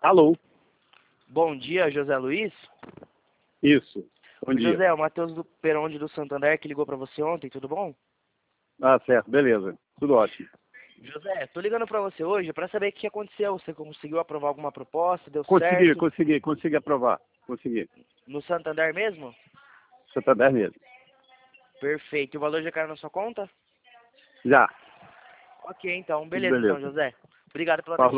Alô? Bom dia, José Luiz. Isso. Bom dia. José, o Matheus do Peronde do Santander que ligou para você ontem, tudo bom? Ah, certo, beleza. Tudo ótimo. José, tô ligando para você hoje para saber o que aconteceu. Você conseguiu aprovar alguma proposta? Deu certo? Consegui aprovar. Consegui. No Santander mesmo? Santander mesmo. Perfeito. E o valor já caiu na sua conta? Já. Ok, então. Tudo Beleza, então, beleza. José. Obrigado pela Falou.